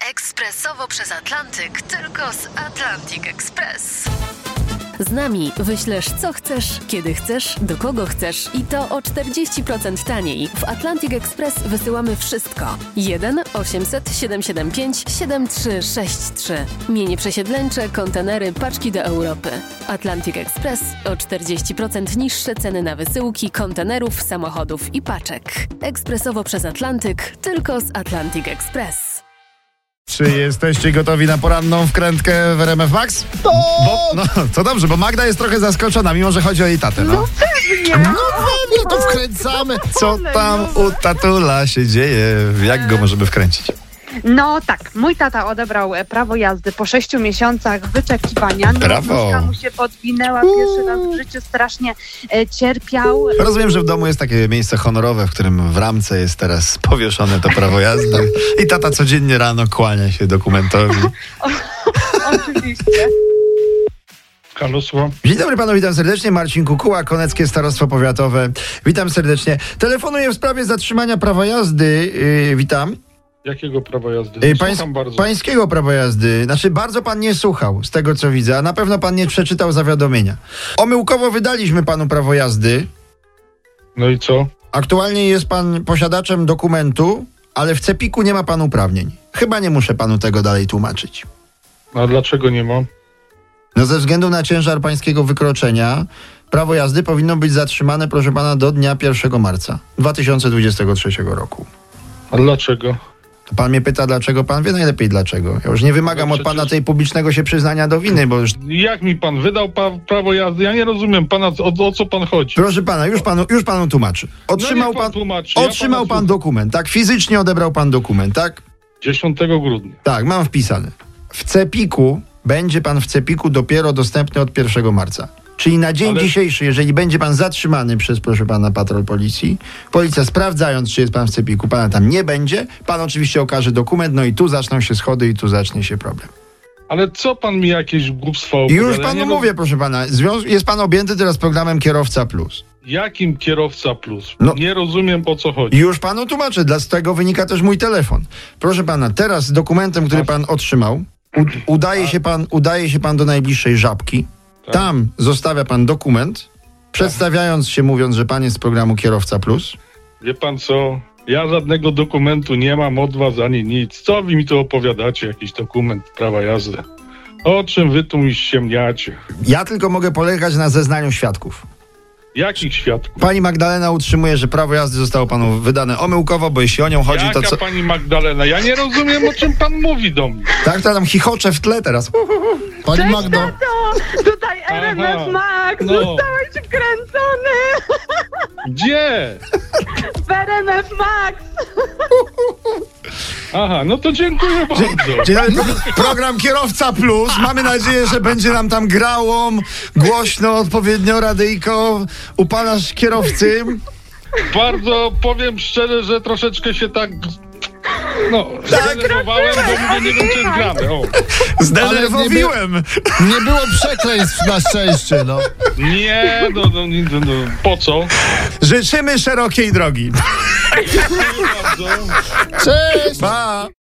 Ekspresowo przez Atlantyk, tylko z Atlantic Express. Z nami wyślesz co chcesz, kiedy chcesz, do kogo chcesz i to o 40% taniej. W Atlantic Express wysyłamy wszystko. 1 800 775 7363. Mienie przesiedleńcze, kontenery, paczki do Europy. Atlantic Express o 40% niższe ceny na wysyłki, kontenerów, samochodów i paczek. Ekspresowo przez Atlantyk, tylko z Atlantic Express. Czy jesteście gotowi na poranną wkrętkę w RMF Max? To dobrze, bo Magda jest trochę zaskoczona, mimo że chodzi o jej tatę. No pewnie. No to wkręcamy. Co tam u tatula się dzieje? Jak go możemy wkręcić? No tak, mój tata odebrał prawo jazdy po 6 miesiącach wyczekiwania. Brawo. Nóżka mu się podwinęła, pierwszy raz w życiu strasznie cierpiał. Rozumiem, że w domu jest takie miejsce honorowe, w którym w ramce jest teraz powieszone to prawo jazdy i tata codziennie rano kłania się dokumentowi. Oczywiście. Halo, słucham. Dzień dobry panu, witam serdecznie. Marcin Kukuła, Koneckie Starostwo Powiatowe. Witam serdecznie. Telefonuję w sprawie zatrzymania prawa jazdy. Witam. Jakiego prawa jazdy? Słucham bardzo. Pańskiego prawa jazdy. Znaczy, bardzo pan nie słuchał, z tego co widzę, a na pewno pan nie przeczytał zawiadomienia. Omyłkowo wydaliśmy panu prawo jazdy. No i co? Aktualnie jest pan posiadaczem dokumentu, ale w CEPiK-u nie ma pan uprawnień. Chyba nie muszę panu tego dalej tłumaczyć. A dlaczego nie mam? No ze względu na ciężar pańskiego wykroczenia, prawo jazdy powinno być zatrzymane, proszę pana, do dnia 1 marca 2023 roku. A dlaczego? Pan mnie pyta, dlaczego, pan wie najlepiej dlaczego. Ja już nie wymagam od pana tej publicznego się przyznania do winy, bo już... Jak mi pan wydał prawo jazdy? Ja nie rozumiem pana, o co pan chodzi. Proszę pana, już panu tłumaczę. Otrzymał pan tłumaczy. Otrzymał pan dokument, tak? Fizycznie odebrał pan dokument, tak? 10 grudnia. Tak, mam wpisane. W CEPiK-u będzie pan w CEPiK-u dopiero dostępny od 1 marca. Czyli na dzień dzisiejszy, jeżeli będzie pan zatrzymany przez, proszę pana, patrol policji, policja sprawdzając, czy jest pan w CEPiK-u, pana tam nie będzie, pan oczywiście okaże dokument, no i tu zaczną się schody i tu zacznie się problem. Ale co pan mi jakieś głupstwo opowiada? Już panu mówię, proszę pana, jest pan objęty teraz programem Kierowca Plus. Jakim Kierowca Plus? No, nie rozumiem, po co chodzi. Już panu tłumaczę, z tego wynika też mój telefon. Proszę pana, teraz z dokumentem, który pan otrzymał, udaje się pan do najbliższej Żabki. Tak. Tam zostawia pan dokument, przedstawiając się, mówiąc, że pan jest z programu Kierowca Plus. Wie pan co? Ja żadnego dokumentu nie mam od was ani nic. Co wy mi tu opowiadacie? Jakiś dokument prawa jazdy. O czym wy tu mi ściemniacie? Ja tylko mogę polegać na zeznaniu świadków. Jakich świadków? Pani Magdalena utrzymuje, że prawo jazdy zostało panu wydane omyłkowo, bo jeśli o nią chodzi, Jaka to co... pani Magdalena? Ja nie rozumiem, o czym pan mówi do mnie. Tak, to tam chichocze w tle teraz. Pani Cześć, Magdo. tato! Tutaj RMF Max! no. Zostałeś wkręcony! Gdzie? W RMF Max! Aha, no to dziękuję bardzo. Dzień dobry, program Kierowca Plus. Mamy nadzieję, że będzie nam tam grało głośno, odpowiednio radyjko u pana kierowcy. Bardzo powiem szczerze, że troszeczkę się tak... zdenerwowałem, bo mówię, nie wiem, czy jest grane. O. Zdenerwowiłem. Nie było przekleństw na szczęście, no. Nie, po co? Życzymy szerokiej drogi. Dziękuję bardzo. Cześć! Pa!